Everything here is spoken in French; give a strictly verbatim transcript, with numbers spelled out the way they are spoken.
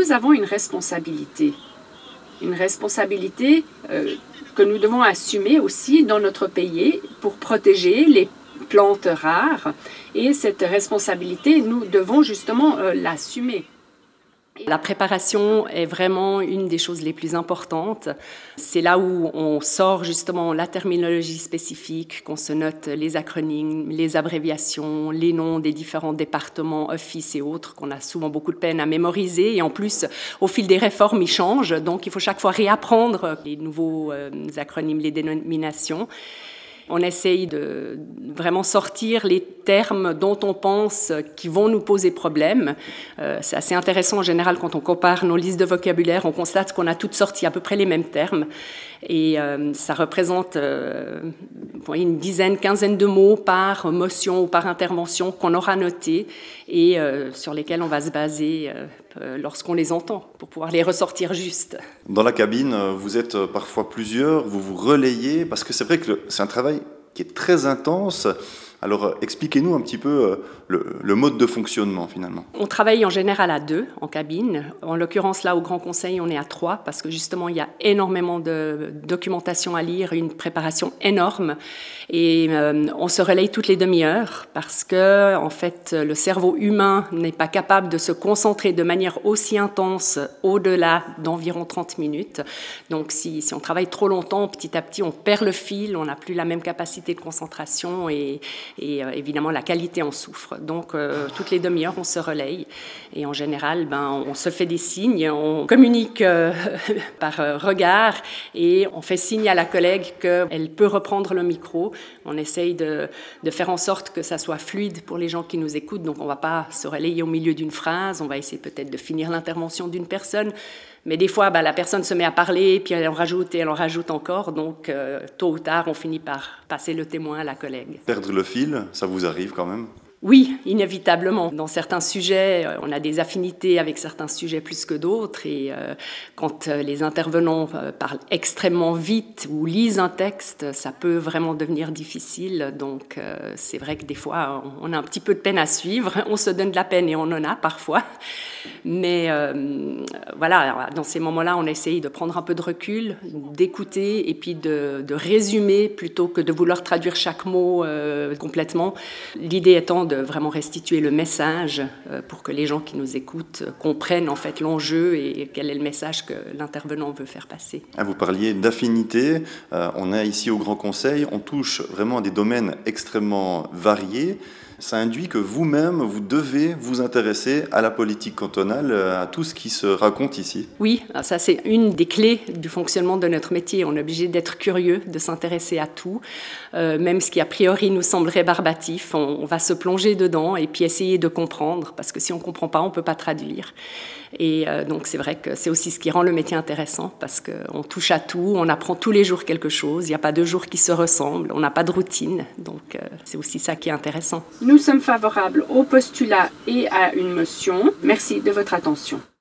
nous avons une responsabilité, une responsabilité euh, que nous devons assumer aussi dans notre pays pour protéger les plantes rares. Et cette responsabilité, nous devons justement euh, l'assumer. La préparation est vraiment une des choses les plus importantes. C'est là où on sort justement la terminologie spécifique, qu'on se note les acronymes, les abréviations, les noms des différents départements, offices et autres, qu'on a souvent beaucoup de peine à mémoriser. Et en plus, au fil des réformes, ils changent. Donc, il faut chaque fois réapprendre les nouveaux euh, acronymes, les dénominations. On essaye de vraiment sortir les termes dont on pense qui vont nous poser problème. Euh, c'est assez intéressant en général quand on compare nos listes de vocabulaire, on constate qu'on a toutes sorti à peu près les mêmes termes. Et euh, ça représente euh, une dizaine, quinzaine de mots par motion ou par intervention qu'on aura notés et euh, sur lesquels on va se baser euh, lorsqu'on les entend pour pouvoir les ressortir juste. Dans la cabine, vous êtes parfois plusieurs, vous vous relayez, parce que c'est vrai que c'est un travail qui est très intense. Alors, expliquez-nous un petit peu le, le mode de fonctionnement, finalement. On travaille en général à deux, en cabine. En l'occurrence, là, au Grand Conseil, on est à trois, parce que justement, il y a énormément de documentation à lire, une préparation énorme. Et euh, on se relaye toutes les demi-heures, parce que, en fait, le cerveau humain n'est pas capable de se concentrer de manière aussi intense au-delà d'environ trente minutes. Donc, si, si on travaille trop longtemps, petit à petit, on perd le fil, on n'a plus la même capacité de concentration et Et euh, évidemment, la qualité en souffre. Donc, euh, toutes les demi-heures, on se relaye. Et en général, ben, on se fait des signes, on communique euh, par euh, regard et on fait signe à la collègue qu'elle peut reprendre le micro. On essaye de, de faire en sorte que ça soit fluide pour les gens qui nous écoutent. Donc, on ne va pas se relayer au milieu d'une phrase. On va essayer peut-être de finir l'intervention d'une personne. Mais des fois, bah, la personne se met à parler, puis elle en rajoute et elle en rajoute encore. Donc, euh, tôt ou tard, on finit par passer le témoin à la collègue. Perdre le fil, ça vous arrive quand même ? Oui, inévitablement. Dans certains sujets, on a des affinités avec certains sujets plus que d'autres. Et euh, quand les intervenants euh, parlent extrêmement vite ou lisent un texte, ça peut vraiment devenir difficile. Donc, euh, c'est vrai que des fois, on a un petit peu de peine à suivre. On se donne de la peine et on en a parfois. Mais euh, voilà, dans ces moments-là, on essaye de prendre un peu de recul, d'écouter et puis de, de résumer plutôt que de vouloir traduire chaque mot euh, complètement. L'idée étant de vraiment restituer le message euh, pour que les gens qui nous écoutent comprennent en fait l'enjeu et quel est le message que l'intervenant veut faire passer. Ah, vous parliez d'affinité. Euh, on est ici au Grand Conseil, on touche vraiment à des domaines extrêmement variés. Ça induit que vous-même, vous devez vous intéresser à la politique cantonale, à tout ce qui se raconte ici. Oui, ça c'est une des clés du fonctionnement de notre métier. On est obligé d'être curieux, de s'intéresser à tout, euh, même ce qui a priori nous semble rébarbatif. On, on va se plonger dedans et puis essayer de comprendre, parce que si on ne comprend pas, on ne peut pas traduire. Et euh, donc c'est vrai que c'est aussi ce qui rend le métier intéressant, parce qu'on touche à tout, on apprend tous les jours quelque chose, il n'y a pas deux jours qui se ressemblent, on n'a pas de routine, donc euh, c'est aussi ça qui est intéressant. Nous sommes favorables au postulat et à une motion. Merci de votre attention.